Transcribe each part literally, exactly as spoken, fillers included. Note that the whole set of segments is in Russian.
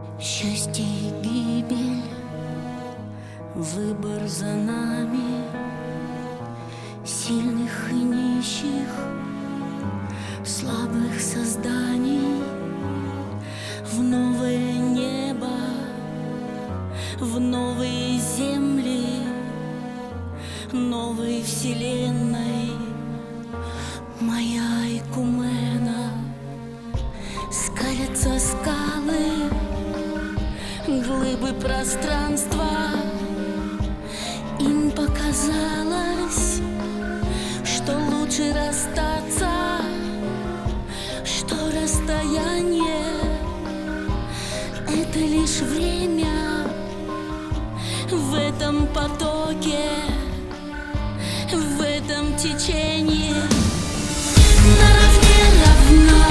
Счастье и гибель, выбор за нами, сильных и нищих, слабых созданий, в новое небо, в новые земли, новой вселенной. Моя Айкумена, скалятся скалы, глыбы пространства. Им показалось, что лучше расстаться, что расстояние — это лишь время в этом потоке, в этом течении. Наравне равна,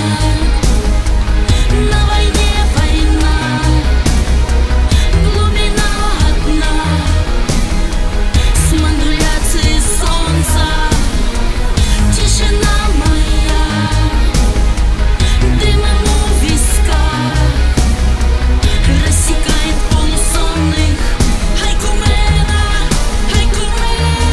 на войне война, глубина одна, с модуляцией солнца. Тишина моя, дымом у виска, рассекает полусонных. Айкумена, Айкумена.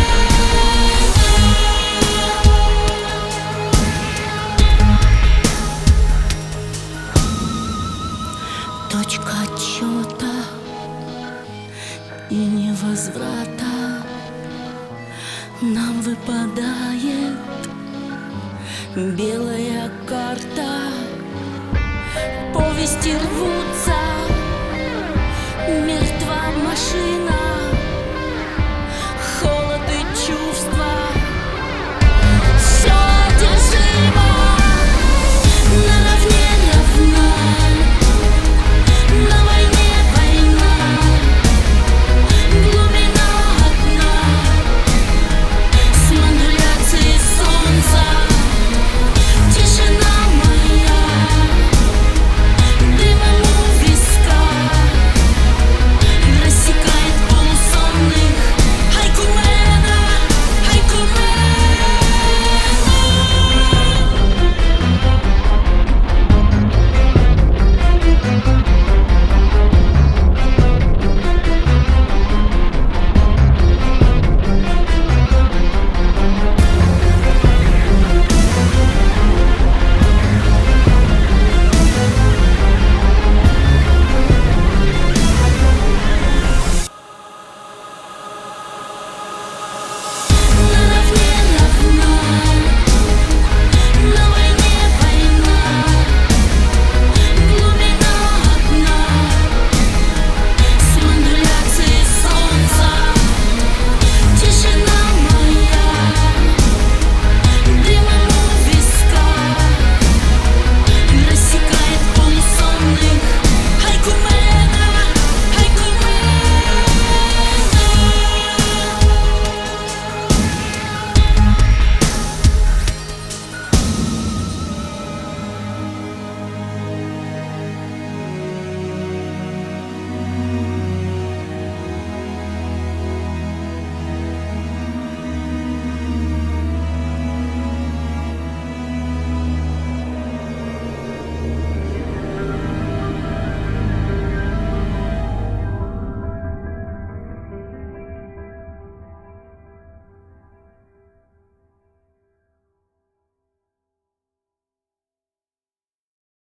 Точка отсчета и невозврата. Нам выпадает белая карта. Повести рвутся, мертва машина.